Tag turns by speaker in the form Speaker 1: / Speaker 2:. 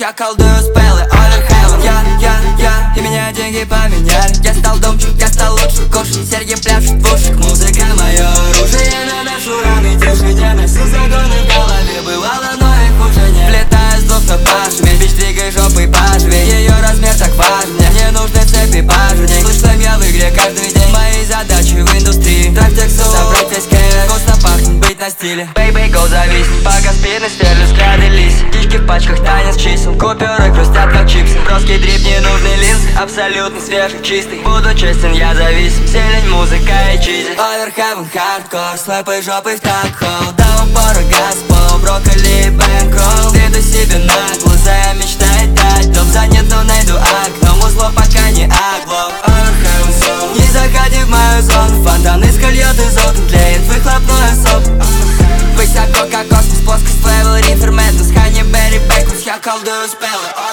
Speaker 1: я колдую спеллы. Overheaven, я, и меня деньги поменяли. Я стал домчик, я стал лучше, кушать, серьги пляшут в ушах. Музыка мое оружие, наношу раны тишине. Носил загоны в голове, бывало, но их уже нет. Влетаю с двух на пашме, бич, двигай жопой пожви. Ее размер так важен, мне нужны цепи пажни. Слышим я в игре каждый день, мои задачи в индустрии. Трак тексту, собрать весь кэш, вкусно пахнет, быть на стиле. Baby, go, завис, пока спины сверлю, взгляды лис. Птички в пачках, танец чисел, купюры хрустят как чипсы. Броский дрип, не нужный линз, абсолютно свежий, чистый. Буду честен, я зависим, зелень, музыка и чизи. Overheaven, хардкор, слэпай жопой в так-холл. До упора газпол, брокколи и бэнкролл. Иду себе на глаза, мечтает дать дом. Занят, но найду окно, узло пока не оглох. Overheaven zone, не заходи в мою зону. Фонтаны скольет из окон, тлеет выхлопной особ. Высоко как космос, плоскость, левел, риферментус. Хани, Берри, Бэкус, я колдую спеллы.